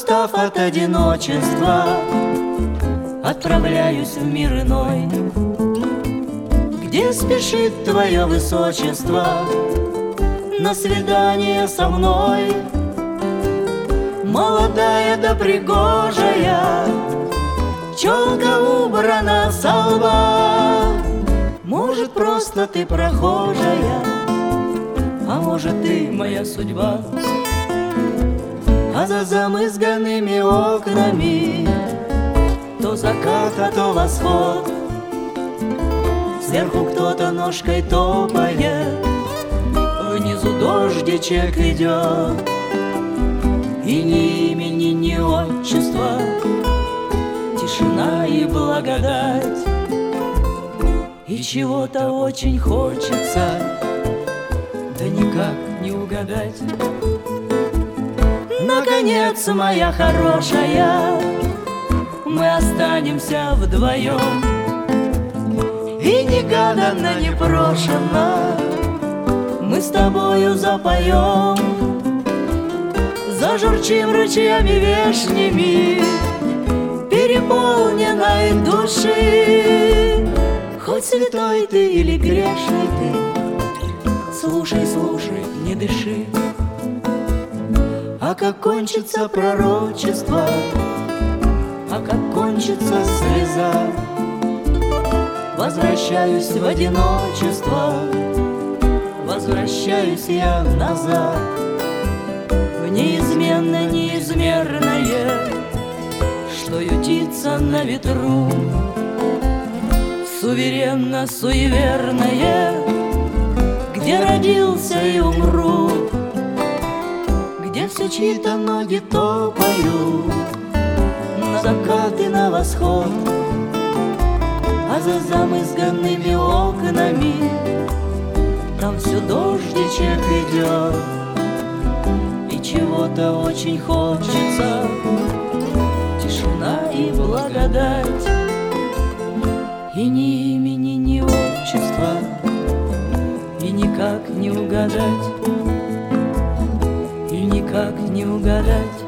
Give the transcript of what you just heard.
устав от одиночества, отправляюсь в мир иной, где спешит твое высочество на свидание со мной. Молодая да пригожая, челка убрана со лба. Может, просто ты прохожая, а может, ты моя судьба. А за замызганными окнами то закат, а то восход. Сверху кто-то ножкой топает, внизу дождичек идет. И ни имени, ни отчества, тишина и благодать. И чего-то очень хочется, да никак не угадать. Наконец, моя хорошая, мы останемся вдвоем. И негаданно, непрошенно мы с тобою запоем. Зажурчим ручьями вешними переполненной души. Хоть святой ты или грешный ты, слушай, слушай, не дыши. А как кончится пророчество, а как кончится слеза, возвращаюсь в одиночество, возвращаюсь я назад. В неизменно неизмерное, что ютится на ветру, суверенно суеверное, где родился и умру, где все чьи-то ноги топают на закат и на восход. А за замызганными окнами там все дождичек идет. И чего-то очень хочется, тишина и благодать. И ни имени, ни отчества, и никак не угадать, и никак не угадать.